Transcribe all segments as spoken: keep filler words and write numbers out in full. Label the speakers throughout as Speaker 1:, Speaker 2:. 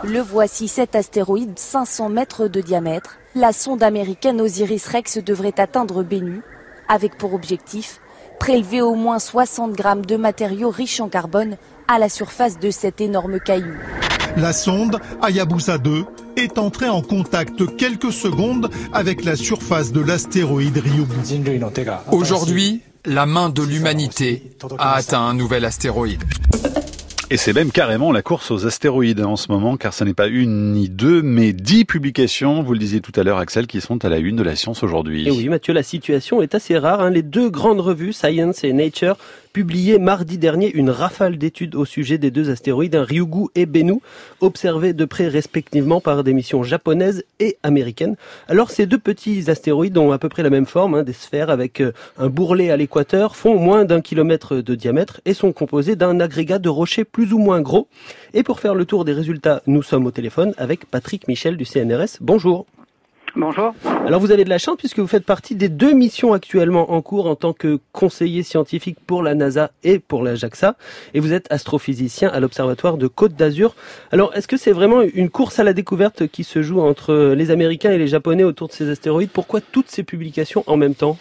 Speaker 1: Le voici, cet astéroïde, cinq cents mètres de diamètre. La sonde américaine Osiris-Rex devrait atteindre Bennu, avec pour objectif prélever au moins soixante grammes de matériaux riches en carbone à la surface de cet énorme caillou.
Speaker 2: La sonde Hayabusa deux est entrée en contact quelques secondes avec la surface de l'astéroïde Ryugu.
Speaker 3: Aujourd'hui, la main de l'humanité a atteint un nouvel astéroïde.
Speaker 4: Et c'est même carrément la course aux astéroïdes en ce moment, car ce n'est pas une ni deux, mais dix publications, vous le disiez tout à l'heure Axel, qui sont à la une de la science aujourd'hui.
Speaker 5: Et oui Mathieu, la situation est assez rare. Hein. Les deux grandes revues, Science et Nature, publiaient mardi dernier une rafale d'études au sujet des deux astéroïdes, hein, Ryugu et Bennu, observés de près respectivement par des missions japonaises et américaines. Alors ces deux petits astéroïdes ont à peu près la même forme, hein, des sphères avec euh, un bourrelet à l'équateur, font moins d'un kilomètre de diamètre et sont composés d'un agrégat de rochers plus ou moins gros. Et pour faire le tour des résultats, nous sommes au téléphone avec Patrick Michel du C N R S. Bonjour.
Speaker 6: Bonjour.
Speaker 5: Alors vous avez de la chance puisque vous faites partie des deux missions actuellement en cours en tant que conseiller scientifique pour la NASA et pour la JAXA. Et vous êtes astrophysicien à l'Observatoire de Côte d'Azur. Alors est-ce que c'est vraiment une course à la découverte qui se joue entre les Américains et les Japonais autour de ces astéroïdes? Pourquoi toutes ces publications en même temps?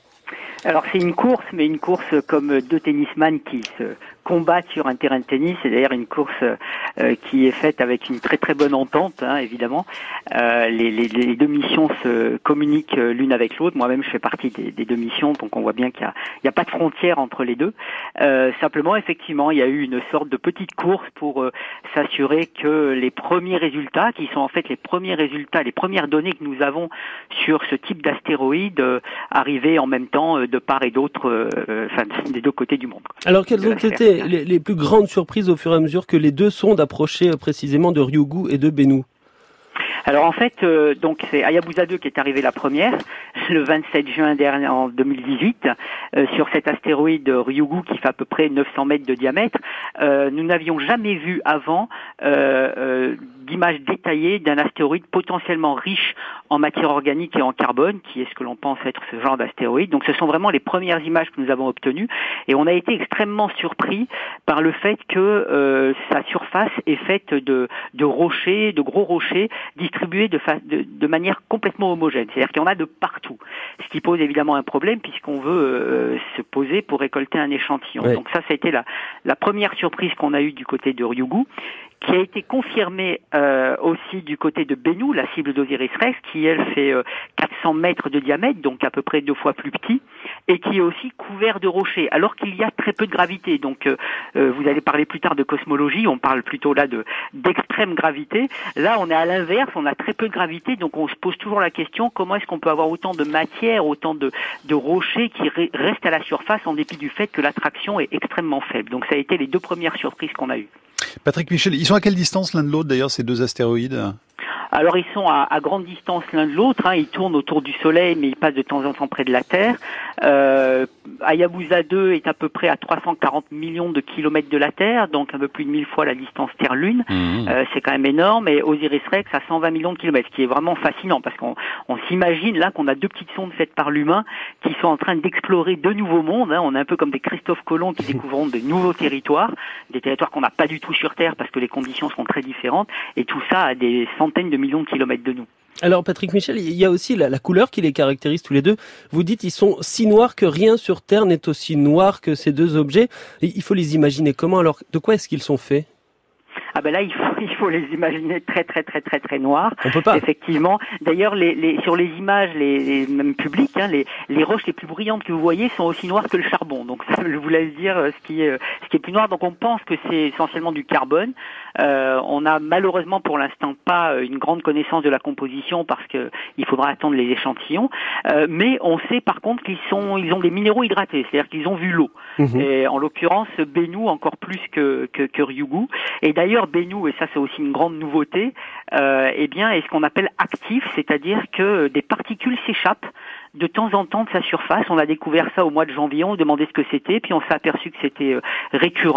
Speaker 6: Alors c'est une course, mais une course comme deux tennisman qui se combattent sur un terrain de tennis. C'est d'ailleurs une course euh, qui est faite avec une très très bonne entente, hein, évidemment. Euh, les, les, les deux missions se communiquent l'une avec l'autre. Moi-même, je fais partie des, des deux missions, donc on voit bien qu'il n'y a, il y a pas de frontière entre les deux. Euh, simplement, effectivement, il y a eu une sorte de petite course pour euh, s'assurer que les premiers résultats, qui sont en fait les premiers résultats, les premières données que nous avons sur ce type d'astéroïde, euh, arrivaient en même temps euh, de part et d'autre, euh, enfin des deux côtés du monde.
Speaker 5: Alors quelles ont été les, les plus grandes surprises au fur et à mesure que les deux sondes approchaient euh, précisément de Ryugu et de Bennu?
Speaker 6: Alors en fait, euh, donc c'est Hayabusa deux qui est arrivée la première, le vingt-sept juin dernier en deux mille dix-huit, euh, sur cet astéroïde Ryugu qui fait à peu près neuf cents mètres de diamètre. Euh, nous n'avions jamais vu avant euh, euh, d'images détaillées d'un astéroïde potentiellement riche en matière organique et en carbone, qui est ce que l'on pense être ce genre d'astéroïde. Donc ce sont vraiment les premières images que nous avons obtenues, et on a été extrêmement surpris par le fait que euh, sa surface est faite de, de rochers, de gros rochers, distribués de, fa- de, de manière complètement homogène. C'est-à-dire qu'il y en a de partout. Ce qui pose évidemment un problème puisqu'on veut euh, se poser pour récolter un échantillon. Oui. Donc ça, ça a été la, la première surprise qu'on a eue du côté de Ryugu, qui a été confirmée euh, aussi du côté de Bennu, la cible d'Osiris-Rex, qui elle fait euh, quatre cents mètres de diamètre, donc à peu près deux fois plus petit, et qui est aussi couvert de rochers, alors qu'il y a très peu de gravité. Donc euh, euh, vous allez parler plus tard de cosmologie, on parle plutôt là de d'extrême gravité. Là, on est à l'inverse, on a très peu de gravité, donc on se pose toujours la question, comment est-ce qu'on peut avoir autant de matière, autant de, de rochers qui re- restent à la surface en dépit du fait que l'attraction est extrêmement faible. Donc ça a été les deux premières surprises qu'on a eues.
Speaker 4: Patrick Michel, ils sont à quelle distance l'un de l'autre d'ailleurs, ces deux astéroïdes?
Speaker 6: Alors ils sont à, à grande distance l'un de l'autre, hein. Ils tournent autour du Soleil, mais ils passent de temps en temps près de la Terre. Euh, Hayabusa deux est à peu près à trois cent quarante millions de kilomètres de la Terre, donc un peu plus de mille fois la distance Terre-Lune. Mmh. Euh, c'est quand même énorme. Et Osiris-Rex à cent vingt millions de kilomètres, ce qui est vraiment fascinant, parce qu'on on s'imagine là qu'on a deux petites sondes faites par l'humain qui sont en train d'explorer de nouveaux mondes, hein. On est un peu comme des Christophe Colomb qui découvrent de nouveaux territoires, des territoires qu'on n'a pas du tout sur Terre parce que les conditions sont très différentes, et tout ça à des centaines de millions de kilomètres de nous.
Speaker 5: Alors Patrick Michel, il y a aussi la, la couleur qui les caractérise tous les deux. Vous dites ils sont si noirs que rien sur Terre n'est aussi noir que ces deux objets. Il faut les imaginer comment? Alors de quoi est-ce qu'ils sont faits?
Speaker 6: Ah ben là, il faut, il faut les imaginer très très très très très noirs.
Speaker 5: On peut pas.
Speaker 6: Effectivement. D'ailleurs, les, les, sur les images, les, les même publiques, hein, les, les roches les plus brillantes que vous voyez sont aussi noires que le charbon. Donc ça, je vous laisse dire ce qui est ce qui est plus noir. Donc on pense que c'est essentiellement du carbone. Euh, on a malheureusement pour l'instant pas une grande connaissance de la composition parce que il faudra attendre les échantillons. Euh, mais on sait par contre qu'ils sont, ils ont des minéraux hydratés, c'est-à-dire qu'ils ont vu l'eau. Mmh. Et en l'occurrence, Bennu encore plus que que, que Ryugu. Et d'ailleurs Bennu, et ça c'est aussi une grande nouveauté, euh, eh bien est ce qu'on appelle actif, c'est-à-dire que des particules s'échappent de temps en temps de sa surface. On a découvert ça au mois de janvier, on demandait ce que c'était, puis on s'est aperçu que c'était euh, récurrent.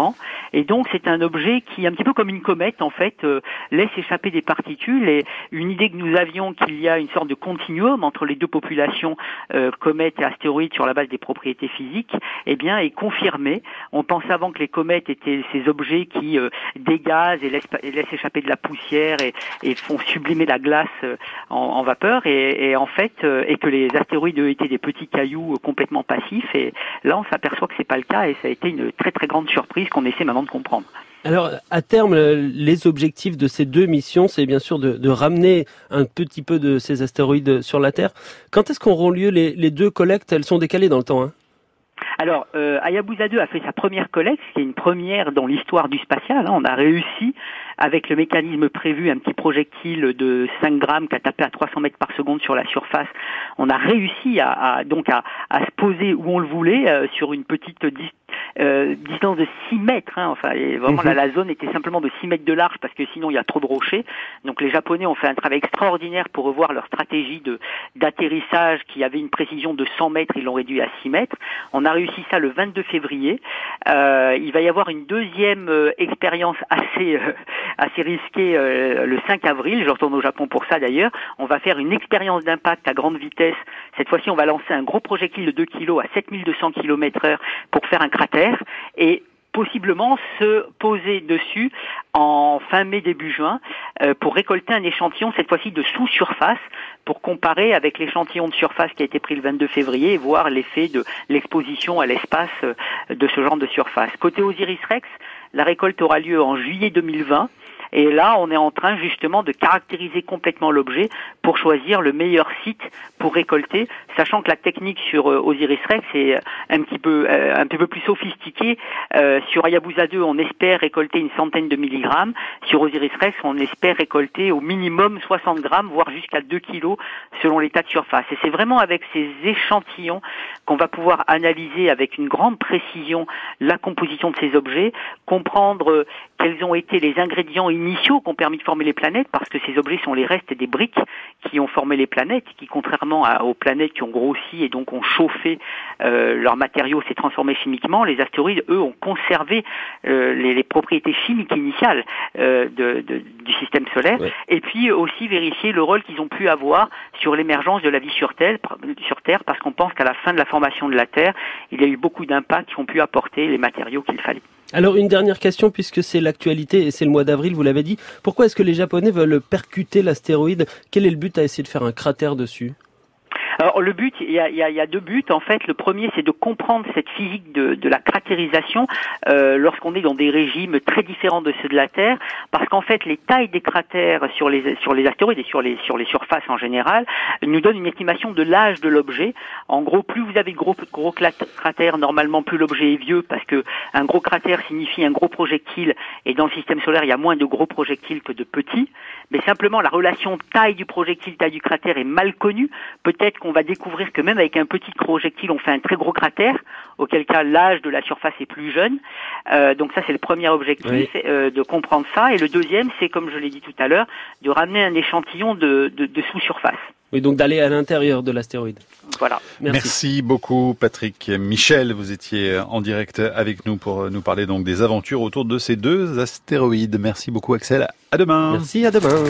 Speaker 6: Et donc c'est un objet qui, un petit peu comme une comète en fait, euh, laisse échapper des particules. Et une idée que nous avions qu'il y a une sorte de continuum entre les deux populations, euh, comètes et astéroïdes, sur la base des propriétés physiques, eh bien est confirmée. On pensait avant que les comètes étaient ces objets qui euh, dégazent et laissent, et laissent échapper de la poussière et, et font sublimer la glace euh, en, en vapeur, et, et en fait euh, et que les astéroïdes eux, étaient des petits cailloux euh, complètement passifs. Et là on s'aperçoit que c'est pas le cas, et ça a été une très très grande surprise qu'on essaie maintenant de comprendre.
Speaker 5: Alors, à terme, les objectifs de ces deux missions, c'est bien sûr de, de ramener un petit peu de ces astéroïdes sur la Terre. Quand est-ce qu'auront lieu les, les deux collectes? Elles sont décalées dans le temps, hein?
Speaker 6: Alors, euh, Hayabusa deux a fait sa première collecte, qui est une première dans l'histoire du spatial. Hein. On a réussi, avec le mécanisme prévu, un petit projectile de cinq grammes qui a tapé à trois cents mètres par seconde sur la surface. On a réussi à, à donc à, à se poser où on le voulait, euh, sur une petite distance. Euh, distance de six mètres, hein, enfin, et vraiment, mmh. là, la zone était simplement de six mètres de large, parce que sinon il y a trop de rochers. Donc les Japonais ont fait un travail extraordinaire pour revoir leur stratégie de d'atterrissage, qui avait une précision de cent mètres, ils l'ont réduit à six mètres. On a réussi ça le vingt-deux février. Euh, il va y avoir une deuxième euh, expérience assez euh, assez risquée euh, le cinq avril. Je retourne au Japon pour ça d'ailleurs. On va faire une expérience d'impact à grande vitesse. Cette fois-ci, on va lancer un gros projectile de deux kilos à sept mille deux cents kilomètres heure pour faire un cratère et possiblement se poser dessus en fin mai, début juin, euh, pour récolter un échantillon, cette fois-ci de sous-surface, pour comparer avec l'échantillon de surface qui a été pris le vingt-deux février et voir l'effet de l'exposition à l'espace euh, de ce genre de surface. Côté Osiris-Rex, la récolte aura lieu en juillet deux mille vingt. Et là, on est en train justement de caractériser complètement l'objet pour choisir le meilleur site pour récolter, sachant que la technique sur euh, Osiris-Rex est un petit peu euh, un petit peu plus sophistiquée. Euh, sur Hayabusa deux, on espère récolter une centaine de milligrammes. Sur Osiris-Rex, on espère récolter au minimum soixante grammes, voire jusqu'à deux kilos selon l'état de surface. Et c'est vraiment avec ces échantillons qu'on va pouvoir analyser avec une grande précision la composition de ces objets, comprendre euh, quels ont été les ingrédients initiaux qui ont permis de former les planètes, parce que ces objets sont les restes des briques qui ont formé les planètes, qui contrairement à, aux planètes qui ont grossi et donc ont chauffé, euh, leur matériau s'est transformé chimiquement, les astéroïdes, eux, ont conservé euh, les, les propriétés chimiques initiales euh, de, de, du système solaire, ouais. Et puis aussi vérifier le rôle qu'ils ont pu avoir sur l'émergence de la vie sur Terre, sur Terre, parce qu'on pense qu'à la fin de la formation de la Terre, il y a eu beaucoup d'impacts qui ont pu apporter les matériaux qu'il fallait.
Speaker 5: Alors une dernière question, puisque c'est l'actualité et c'est le mois d'avril, vous l'avez dit. Pourquoi est-ce que les Japonais veulent percuter l'astéroïde? Quel est le but à essayer de faire un cratère dessus?
Speaker 6: Alors le but, il y a, il y a, il y a deux buts en fait. Le premier, c'est de comprendre cette physique de, de la cratérisation euh, lorsqu'on est dans des régimes très différents de ceux de la Terre, parce qu'en fait les tailles des cratères sur les sur les astéroïdes et sur les sur les surfaces en général nous donnent une estimation de l'âge de l'objet. En gros, plus vous avez de gros gros cratères, normalement plus l'objet est vieux, parce que un gros cratère signifie un gros projectile, et dans le système solaire il y a moins de gros projectiles que de petits. Mais simplement la relation taille du projectile, taille du cratère est mal connue. Peut-être qu'on on va découvrir que même avec un petit projectile, on fait un très gros cratère, auquel cas l'âge de la surface est plus jeune. Euh, donc ça, c'est le premier objectif, oui. euh, de comprendre ça. Et le deuxième, c'est, comme je l'ai dit tout à l'heure, de ramener un échantillon de, de, de sous-surface.
Speaker 5: Oui, donc d'aller à l'intérieur de l'astéroïde.
Speaker 6: Voilà.
Speaker 4: Merci. Merci beaucoup, Patrick. Michel, vous étiez en direct avec nous pour nous parler donc des aventures autour de ces deux astéroïdes. Merci beaucoup, Axel. À demain.
Speaker 5: Merci, à demain.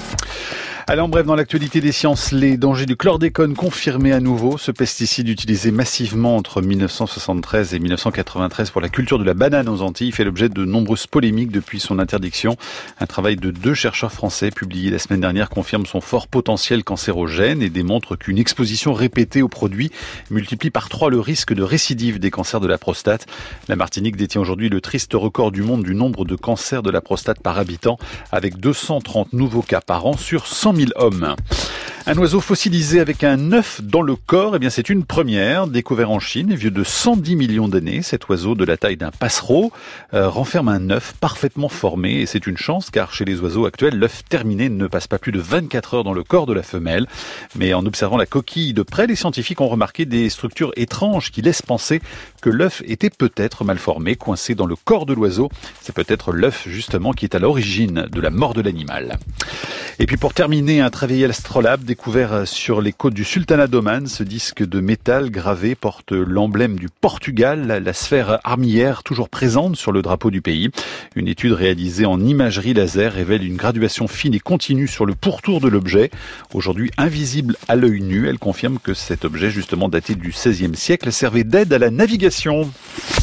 Speaker 4: Allez, en bref, dans l'actualité des sciences, les dangers du chlordécone confirmés à nouveau. Ce pesticide utilisé massivement entre mille neuf cent soixante-treize et mille neuf cent quatre-vingt-treize pour la culture de la banane aux Antilles fait l'objet de nombreuses polémiques depuis son interdiction. Un travail de deux chercheurs français publié la semaine dernière confirme son fort potentiel cancérogène et démontre qu'une exposition répétée au produit multiplie par trois le risque de récidive des cancers de la prostate. La Martinique détient aujourd'hui le triste record du monde du nombre de cancers de la prostate par habitant, avec deux cent trente nouveaux cas par an sur cent mille hommes. Un oiseau fossilisé avec un œuf dans le corps, eh bien c'est une première, découvert en Chine, vieux de cent dix millions d'années. Cet oiseau de la taille d'un passereau euh, renferme un œuf parfaitement formé, et c'est une chance car chez les oiseaux actuels, l'œuf terminé ne passe pas plus de vingt-quatre heures dans le corps de la femelle. Mais en observant la coquille de près, les scientifiques ont remarqué des structures étranges qui laissent penser que l'œuf était peut-être mal formé, coincé dans le corps de l'oiseau. C'est peut-être l'œuf justement qui est à l'origine de la mort de l'animal. Et puis pour terminer, né un Travail Astrolabe découvert sur les côtes du Sultanat d'Oman. Ce disque de métal gravé porte l'emblème du Portugal, la sphère armillaire toujours présente sur le drapeau du pays. Une étude réalisée en imagerie laser révèle une graduation fine et continue sur le pourtour de l'objet. Aujourd'hui invisible à l'œil nu, elle confirme que cet objet, justement daté du seizième siècle, servait d'aide à la navigation.